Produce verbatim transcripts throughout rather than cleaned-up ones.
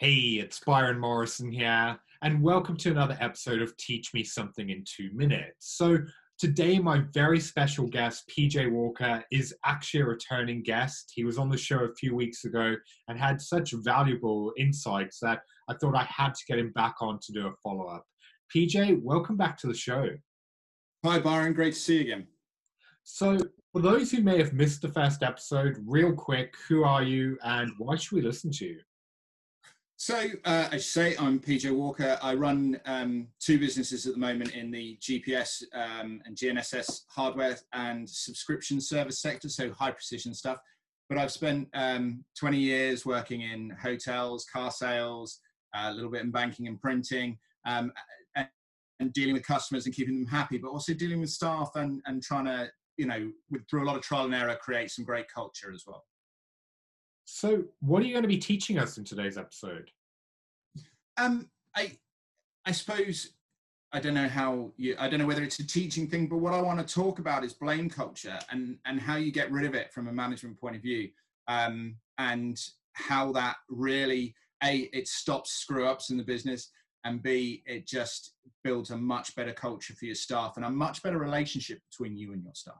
Hey, it's Byron Morrison here, and welcome to another episode of Teach Me Something in Two Minutes. So today, my very special guest, P J Walker, is actually a returning guest. He was on the show a few weeks ago and had such valuable insights that I thought I had to get him back on to do a follow-up. P J, welcome back to the show. Hi, Byron. Great to see you again. So for those who may have missed the first episode, real quick, who are you and why should we listen to you? So, uh, as you say, I'm P J Walker. I run um, two businesses at the moment in the G P S um, and G N S S hardware and subscription service sector, so high precision stuff. But I've spent um, twenty years working in hotels, car sales, uh, a little bit in banking and printing, um, and, and dealing with customers and keeping them happy, but also dealing with staff and, and trying to, you know, with, through a lot of trial and error, create some great culture as well. So what are you going to be teaching us in today's episode? Um, I, I suppose, I don't know how you, I don't know whether it's a teaching thing, but what I want to talk about is blame culture and, and how you get rid of it from a management point of view. Um, and how that really, A, it stops screw ups in the business, and B, it just builds a much better culture for your staff and a much better relationship between you and your staff.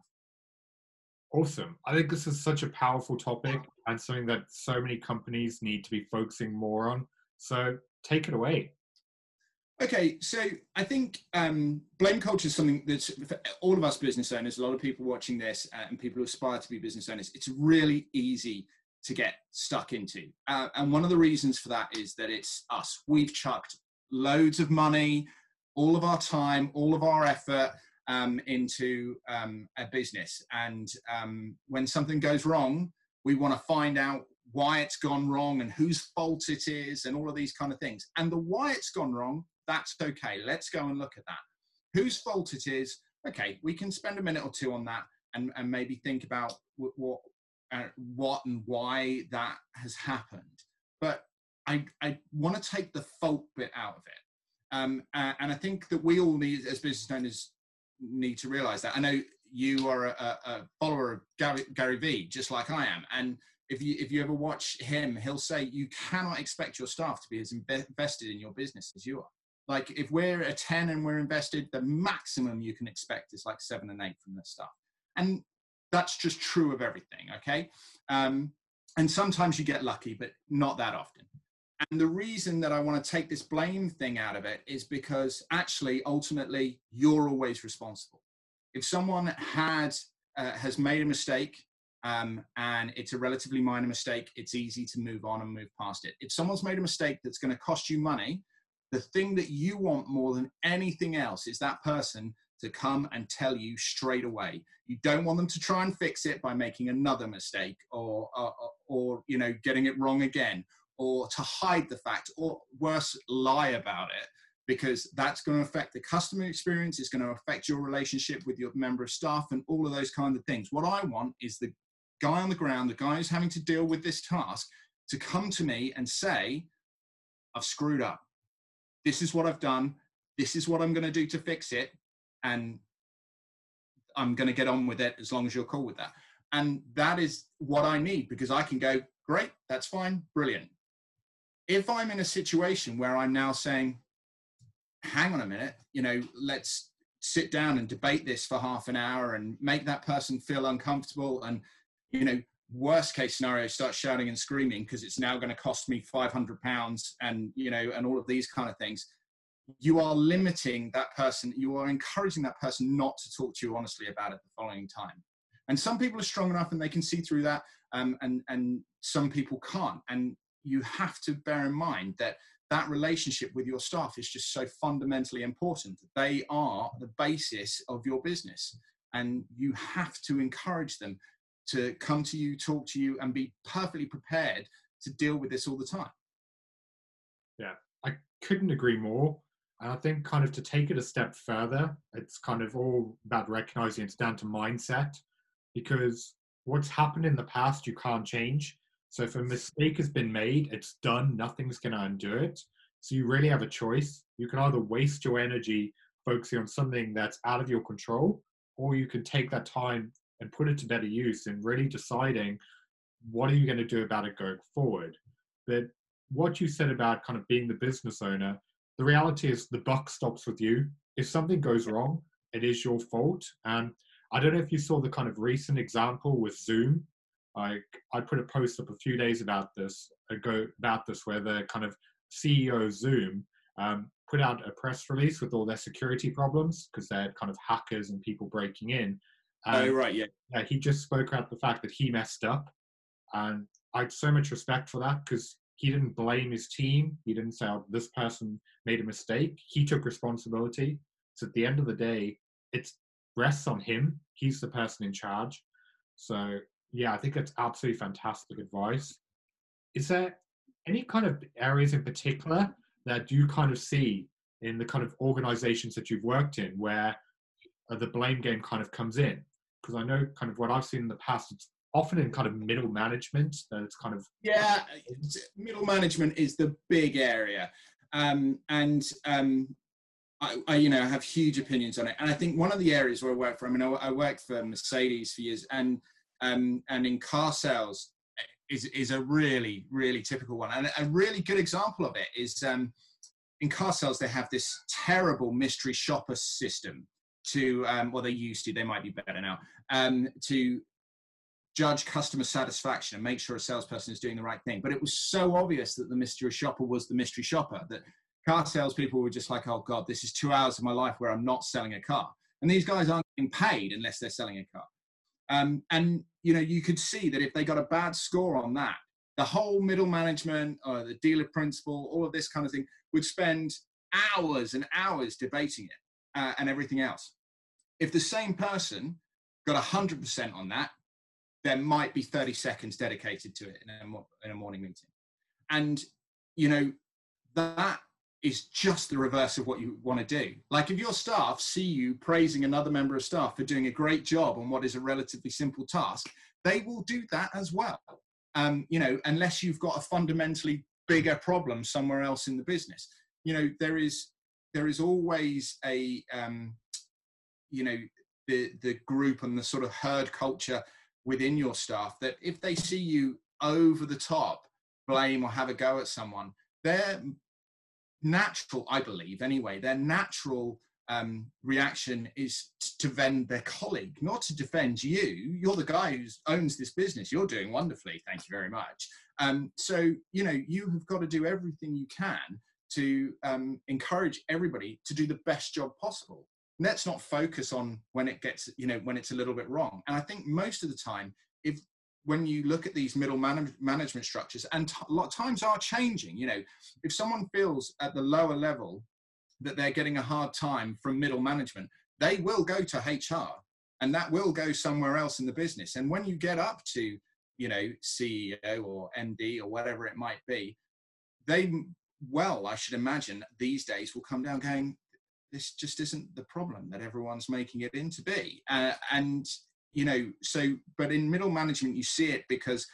Awesome. I think this is such a powerful topic and something that so many companies need to be focusing more on. So take it away. Okay, so I think um, blame culture is something that's for all of us business owners, a lot of people watching this uh, and people who aspire to be business owners, it's really easy to get stuck into. Uh, and one of the reasons for that is that it's us. We've chucked loads of money, all of our time, all of our effort um, into um, a business. And um, when something goes wrong, we want to find out why it's gone wrong and whose fault it is and all of these kind of things. And the why it's gone wrong, that's okay. Let's go and look at that. Whose fault it is, okay, we can spend a minute or two on that and, and maybe think about what, what, uh, what and why that has happened. But I, I want to take the fault bit out of it. Um, uh, and I think that we all need, as business owners, need to realize that. I know you are a, a follower of Gary, Gary Vee, just like I am. And if you, if you ever watch him, he'll say, you cannot expect your staff to be as invested in your business as you are. Like if we're a ten and we're invested, the maximum you can expect is like seven and eight from the staff. And that's just true of everything, okay? Um, and sometimes you get lucky, but not that often. And the reason that I want to take this blame thing out of it is because actually, ultimately, you're always responsible. If someone had, uh, has made a mistake, um, and it's a relatively minor mistake, it's easy to move on and move past it. If someone's made a mistake that's going to cost you money, the thing that you want more than anything else is that person to come and tell you straight away. You don't want them to try and fix it by making another mistake or, or, or you know, getting it wrong again, or to hide the fact, or worse, lie about it, because that's going to affect the customer experience. It's going to affect your relationship with your member of staff and all of those kinds of things. What I want is the guy on the ground, the guy who's having to deal with this task, to come to me and say, I've screwed up. This is what I've done. This is what I'm going to do to fix it. And I'm going to get on with it as long as you're cool with that. And that is what I need, because I can go, great, that's fine, brilliant. If I'm in a situation where I'm now saying, hang on a minute, you know, let's sit down and debate this for half an hour and make that person feel uncomfortable, and, you know, worst case scenario, start shouting and screaming because it's now going to cost me five hundred pounds and, you know, and all of these kind of things. You are limiting that person. You are encouraging that person not to talk to you honestly about it the following time. And some people are strong enough and they can see through that. Um, and, and some people can't. And you have to bear in mind that that relationship with your staff is just so fundamentally important. They are the basis of your business, and you have to encourage them to come to you, talk to you, and be perfectly prepared to deal with this all the time. Yeah, I couldn't agree more. And I think kind of to take it a step further, it's kind of all about recognizing it's down to mindset, because what's happened in the past, you can't change. So if a mistake has been made, it's done, nothing's going to undo it. So you really have a choice. You can either waste your energy focusing on something that's out of your control, or you can take that time and put it to better use in really deciding what are you going to do about it going forward. But what you said about kind of being the business owner, the reality is the buck stops with you. If something goes wrong, it is your fault. And I don't know if you saw the kind of recent example with Zoom. Like, I put a post up a few days about this ago about this, where the kind of C E O of Zoom um, put out a press release with all their security problems because they had kind of hackers and people breaking in. And, oh, right, yeah. yeah. He just spoke about the fact that he messed up. And I had so much respect for that because he didn't blame his team. He didn't say, oh, this person made a mistake. He took responsibility. So at the end of the day, it rests on him. He's the person in charge. So, yeah, I think it's absolutely fantastic advice. Is there any kind of areas in particular that you kind of see in the kind of organizations that you've worked in where the blame game kind of comes in? Because I know kind of what I've seen in the past, it's often in kind of middle management that it's kind of... Yeah, middle management is the big area. Um, and um, I, I, you know, have huge opinions on it. And I think one of the areas where I work for, I mean, I, I worked for Mercedes for years, and um, and in car sales is, is a really, really typical one. And a really good example of it is um, in car sales, they have this terrible mystery shopper system to, um, well, they used to, they might be better now, um, to judge customer satisfaction and make sure a salesperson is doing the right thing. But it was so obvious that the mystery shopper was the mystery shopper that car salespeople were just like, oh God, this is two hours of my life where I'm not selling a car. And these guys aren't getting paid unless they're selling a car. Um, and, you know, you could see that if they got a bad score on that, the whole middle management, or the dealer principal, all of this kind of thing would spend hours and hours debating it uh, and everything else. If the same person got one hundred percent on that, there might be thirty seconds dedicated to it in a, in a morning meeting. And, you know, that is just the reverse of what you want to do. Like, if your staff see you praising another member of staff for doing a great job on what is a relatively simple task, they will do that as well. Um, you know, unless you've got a fundamentally bigger problem somewhere else in the business. You know, there is, there is always a, um, you know, the, the group and the sort of herd culture within your staff that if they see you over the top blame or have a go at someone, their natural, I believe anyway, their natural um, reaction is to defend their colleague, not to defend you. You're the guy who owns this business. You're doing wonderfully. Thank you very much. Um, so, you know, you have got to do everything you can to um, encourage everybody to do the best job possible. Let's not focus on when it gets, you know, when it's a little bit wrong. And I think most of the time, if when you look at these middle man- management structures, and t- a lot of times are changing, you know, if someone feels at the lower level that they're getting a hard time from middle management, they will go to H R, and that will go somewhere else in the business. And when you get up to, you know, C E O or M D or whatever it might be, they, well, I should imagine these days will come down going, this just isn't the problem that everyone's making it in to be. Uh, and, you know, so, but in middle management, you see it because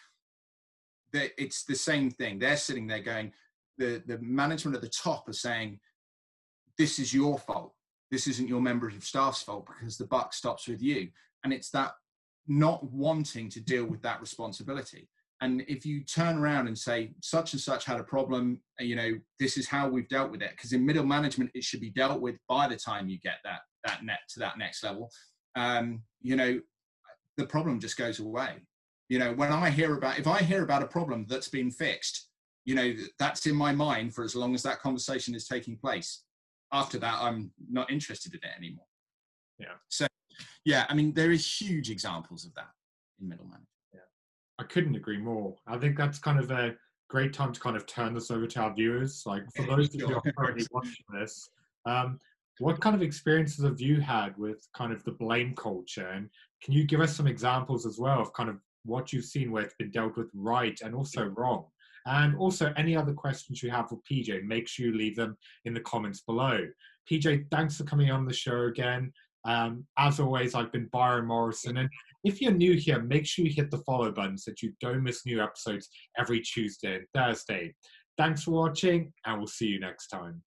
it's the same thing. They're sitting there going, the, the management at the top are saying, this is your fault. This isn't your member of staff's fault because the buck stops with you. And it's that not wanting to deal with that responsibility. And if you turn around and say, such and such had a problem, you know, this is how we've dealt with it. Because in middle management, it should be dealt with by the time you get that, that net to that next level. Um, you know, the problem just goes away. You know, when I hear about, if I hear about a problem that's been fixed, you know, that's in my mind for as long as that conversation is taking place. After that, I'm not interested in it anymore. Yeah. So, yeah, I mean, there is huge examples of that in middle management. I couldn't agree more. I think that's kind of a great time to kind of turn this over to our viewers. Like, for those of you who are currently watching this, um, what kind of experiences have you had with kind of the blame culture? And can you give us some examples as well of kind of what you've seen where it's been dealt with right and also wrong? And also any other questions you have for P J, make sure you leave them in the comments below. P J, thanks for coming on the show again. Um, as always, I've been Byron Morrison, and if you're new here, make sure you hit the follow button so that you don't miss new episodes every Tuesday and Thursday. Thanks for watching, and we'll see you next time.